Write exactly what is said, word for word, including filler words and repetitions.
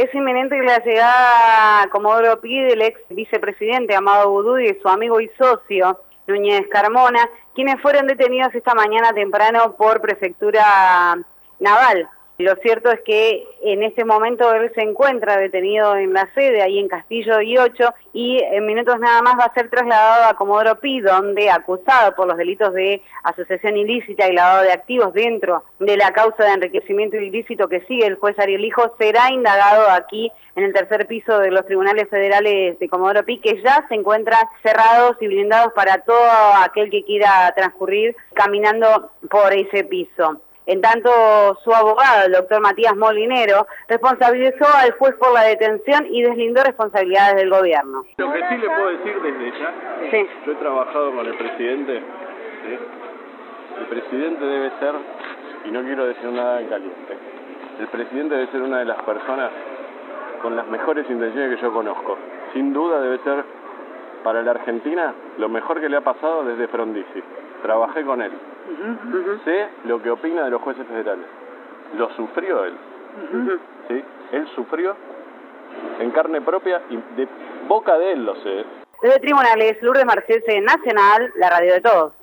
Es inminente la llegada a Comodoro Pi del ex vicepresidente Amado Boudou y de su amigo y socio Núñez Carmona, quienes fueron detenidos esta mañana temprano por Prefectura Naval. Lo cierto es que en este momento él se encuentra detenido en la sede, ahí en Castillo y ocho, y en minutos nada más va a ser trasladado a Comodoro Pi, donde, acusado por los delitos de asociación ilícita y lavado de activos dentro de la causa de enriquecimiento ilícito que sigue el juez Ariel Hijo, será indagado aquí en el tercer piso de los tribunales federales de Comodoro Pi, que ya se encuentran cerrados y blindados para todo aquel que quiera transcurrir caminando por ese piso. En tanto, su abogado, el doctor Matías Molinero, responsabilizó al juez por la detención y deslindó responsabilidades del gobierno. Lo que sí le puedo decir desde ya, sí. Yo he trabajado con el presidente, ¿sí? El presidente debe ser, y no quiero decir nada en caliente, el presidente debe ser una de las personas con las mejores intenciones que yo conozco. Sin duda debe ser, para la Argentina, lo mejor que le ha pasado desde Frondizi. Trabajé con él. Uh-huh, uh-huh. Sé lo que opina de los jueces federales. Lo sufrió él. Uh-huh. ¿Sí? Él sufrió en carne propia y de boca de él lo sé. Desde Tribunales, Lourdes Marcese, Nacional, la radio de todos.